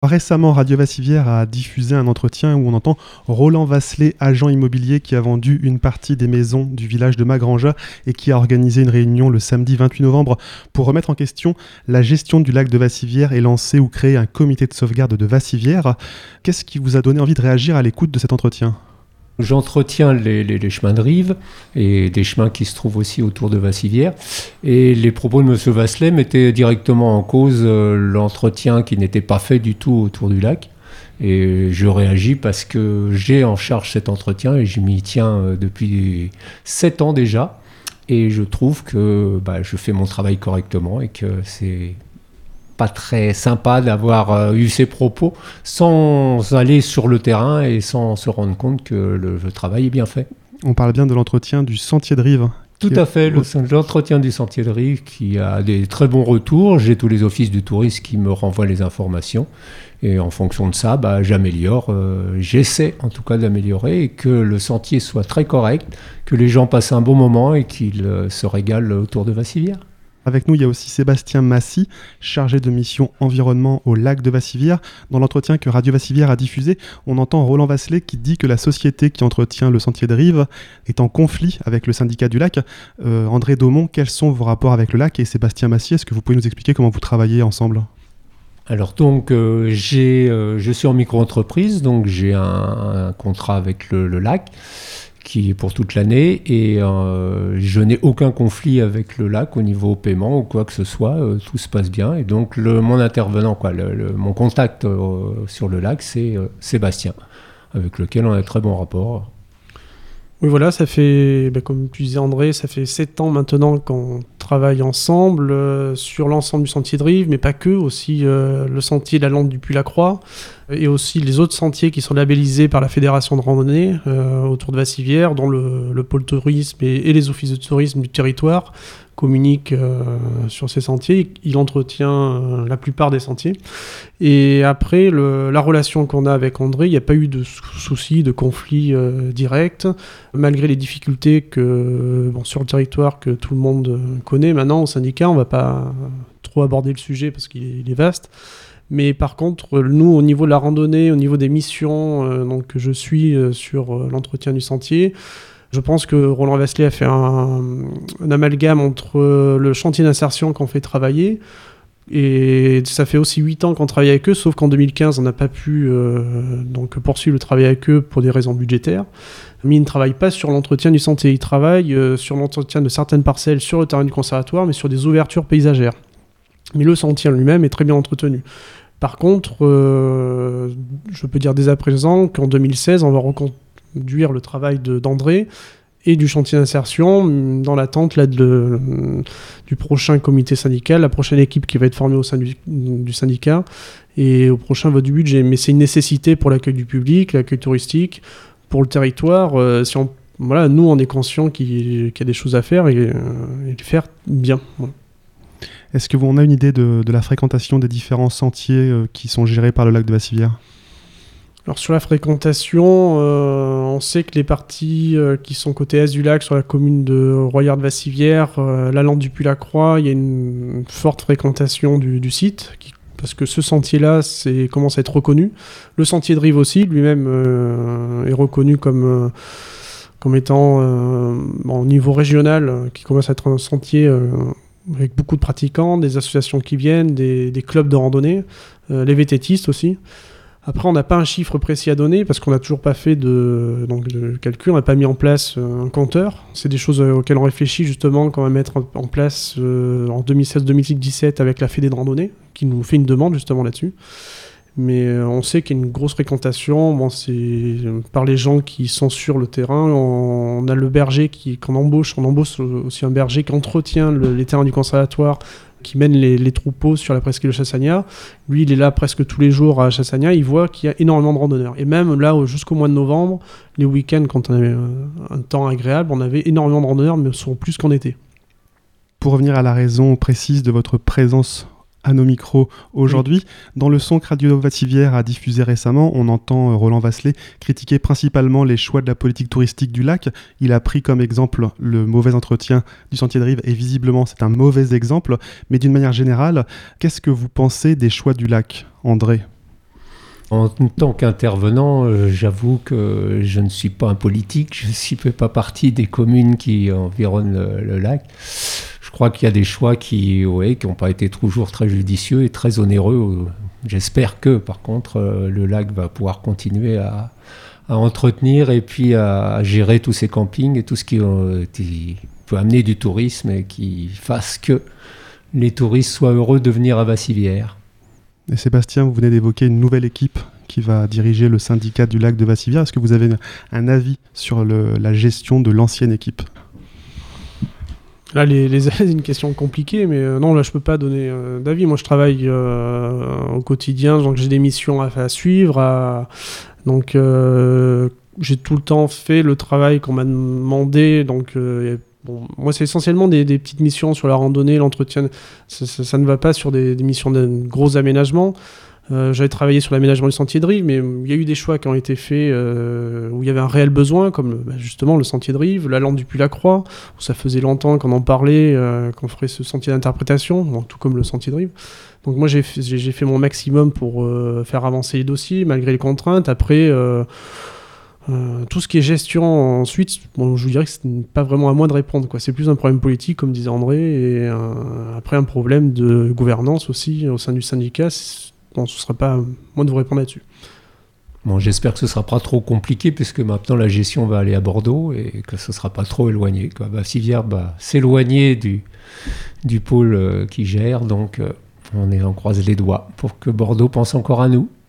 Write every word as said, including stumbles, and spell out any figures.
Récemment, Radio Vassivière a diffusé un entretien où on entend Roland Vasselet, agent immobilier qui a vendu une partie des maisons du village de Magranja et qui a organisé une réunion le samedi vingt-huit novembre pour remettre en question la gestion du lac de Vassivière et lancer ou créer un comité de sauvegarde de Vassivière. Qu'est-ce qui vous a donné envie de réagir à l'écoute de cet entretien ? J'entretiens les, les, les chemins de rive et des chemins qui se trouvent aussi autour de Vassivière. Et les propos de M. Vasselet mettaient directement en cause euh, l'entretien qui n'était pas fait du tout autour du lac. Et je réagis parce que j'ai en charge cet entretien et je m'y tiens euh, depuis sept ans déjà. Et je trouve que bah, je fais mon travail correctement et que c'est pas très sympa d'avoir euh, eu ces propos sans aller sur le terrain et sans se rendre compte que le, le travail est bien fait. On parle bien de l'entretien du sentier de rive. Tout à fait, le, l'entretien du sentier de rive qui a des très bons retours. J'ai tous les offices du tourisme qui me renvoient les informations. Et en fonction de ça, bah, j'améliore. Euh, j'essaie en tout cas d'améliorer et que le sentier soit très correct, que les gens passent un bon moment et qu'ils euh, se régalent autour de Vassivière. Avec nous, il y a aussi Sébastien Massy, chargé de mission environnement au lac de Vassivière. Dans l'entretien que Radio Vassivière a diffusé, on entend Roland Vasselet qui dit que la société qui entretient le sentier de rive est en conflit avec le syndicat du lac. Euh, André Daumont, quels sont vos rapports avec le lac ? Et Sébastien Massy, est-ce que vous pouvez nous expliquer comment vous travaillez ensemble ? Alors donc, euh, j'ai, euh, je suis en micro-entreprise, donc j'ai un, un contrat avec le, le lac qui est pour toute l'année et euh, je n'ai aucun conflit avec le lac au niveau paiement ou quoi que ce soit, euh, tout se passe bien. Et donc le, mon intervenant, quoi, le, le, mon contact euh, sur le lac, c'est euh, Sébastien, avec lequel on a un très bon rapport. Oui, voilà, ça fait, bah, comme tu disais André, ça fait sept ans maintenant qu'on travaille ensemble euh, sur l'ensemble du sentier de rive, mais pas que, aussi euh, le sentier de la Lande du Puy-la-Croix, et aussi les autres sentiers qui sont labellisés par la Fédération de randonnée euh, autour de Vassivière, dont le, le pôle tourisme et, et les offices de tourisme du territoire communiquent euh, sur ces sentiers. Il entretient euh, la plupart des sentiers. Et après, le, la relation qu'on a avec André, il n'y a pas eu de sou- soucis, de conflits euh, directs, malgré les difficultés que, bon, sur le territoire que tout le monde connaît maintenant au syndicat. On ne va pas trop aborder le sujet parce qu'il est, il est vaste. Mais par contre, nous, au niveau de la randonnée, au niveau des missions euh, donc, que je suis euh, sur euh, l'entretien du sentier, je pense que Roland Vasselet a fait un, un amalgame entre euh, le chantier d'insertion qu'on fait travailler, et ça fait aussi huit ans qu'on travaille avec eux, sauf qu'en deux mille quinze, on n'a pas pu euh, donc poursuivre le travail avec eux pour des raisons budgétaires. Mais ils ne travaillent pas sur l'entretien du sentier, ils travaillent euh, sur l'entretien de certaines parcelles sur le terrain du conservatoire, mais sur des ouvertures paysagères. Mais le sentier en lui-même est très bien entretenu. Par contre, euh, je peux dire dès à présent qu'en deux mille seize, on va reconduire le travail de, d'André et du chantier d'insertion dans l'attente là, de, du prochain comité syndical, la prochaine équipe qui va être formée au sein du, du syndicat et au prochain vote du budget. Mais c'est une nécessité pour l'accueil du public, l'accueil touristique, pour le territoire. Euh, si on, voilà, nous, on est conscients qu'il, qu'il y a des choses à faire et, euh, et le faire bien. Voilà. Est-ce que vous en avez une idée de, de la fréquentation des différents sentiers euh, qui sont gérés par le lac de Vassivière ? Alors sur la fréquentation, euh, on sait que les parties euh, qui sont côté est du lac, sur la commune de Royard-Vassivière, euh, la Lande du Puy-la-Croix, il y a une, une forte fréquentation du, du site, qui, parce que ce sentier-là c'est, commence à être reconnu. Le sentier de rive aussi, lui-même, euh, est reconnu comme, euh, comme étant, euh, bon, au niveau régional, euh, qui commence à être un sentier euh, avec beaucoup de pratiquants, des associations qui viennent, des, des clubs de randonnée, euh, les vététistes aussi. Après, on n'a pas un chiffre précis à donner parce qu'on n'a toujours pas fait de, donc, de calcul, on n'a pas mis en place un compteur. C'est des choses auxquelles on réfléchit justement quand on va mettre en place euh, en deux mille seize deux mille dix-sept avec la Fédé de randonnée qui nous fait une demande justement là-dessus. Mais euh, on sait qu'il y a une grosse fréquentation, bon, c'est euh, par les gens qui sont sur le terrain. On, on a le berger qui, qu'on embauche, on embauche aussi un berger qui entretient le, les terrains du conservatoire, qui mène les, les troupeaux sur la presqu'île de Chassagna. Lui, il est là presque tous les jours à Chassagna. Il voit qu'il y a énormément de randonneurs. Et même là, jusqu'au mois de novembre, les week-ends, quand on avait un temps agréable, on avait énormément de randonneurs, mais souvent plus qu'en été. Pour revenir à la raison précise de votre présence à nos micros aujourd'hui, oui. Dans le son que Radio Vassivière a diffusé récemment, on entend Roland Vasselet critiquer principalement les choix de la politique touristique du lac. Il a pris comme exemple le mauvais entretien du sentier de rive, et visiblement c'est un mauvais exemple, mais d'une manière générale, qu'est-ce que vous pensez des choix du lac, André ? En tant qu'intervenant, euh, j'avoue que je ne suis pas un politique, je ne fais pas partie des communes qui environnent le, le lac. Je crois qu'il y a des choix qui ouais, qui n'ont pas été toujours très judicieux et très onéreux. J'espère que, par contre, euh, le lac va pouvoir continuer à, à entretenir et puis à, à gérer tous ces campings et tout ce qui, euh, qui peut amener du tourisme et qui fasse que les touristes soient heureux de venir à Vassivière. Et Sébastien, vous venez d'évoquer une nouvelle équipe qui va diriger le syndicat du lac de Vassivière. Est-ce que vous avez un avis sur le, la gestion de l'ancienne équipe ? Là, les, les c'est une question compliquée, mais euh, non, là, je peux pas donner euh, d'avis. Moi, je travaille euh, au quotidien, donc j'ai des missions à, à suivre. À, donc, euh, j'ai tout le temps fait le travail qu'on m'a demandé. Donc, euh, bon, moi, c'est essentiellement des, des petites missions sur la randonnée, l'entretien. Ça, ça, ça ne va pas sur des, des missions de gros aménagements. Euh, j'avais travaillé sur l'aménagement du sentier de rive, mais il y a eu des choix qui ont été faits euh, où il y avait un réel besoin, comme bah, justement le sentier de rive, la lande du Puy-la-Croix, où ça faisait longtemps qu'on en parlait, euh, qu'on ferait ce sentier d'interprétation, bon, tout comme le sentier de rive. Donc moi j'ai, j'ai, j'ai fait mon maximum pour euh, faire avancer les dossiers, malgré les contraintes. Après, euh, euh, tout ce qui est gestion ensuite, bon, je vous dirais que c'est pas vraiment à moi de répondre, quoi. C'est plus un problème politique, comme disait André, et euh, après un problème de gouvernance aussi au sein du syndicat. Bon, ce ne sera pas moi de vous répondre là-dessus. Bon, j'espère que ce ne sera pas trop compliqué, puisque maintenant la gestion va aller à Bordeaux et que ce ne sera pas trop éloigné, quoi. Vassivière va s'éloigner du, du pôle euh, qui gère, donc euh, on, est, on croise les doigts pour que Bordeaux pense encore à nous.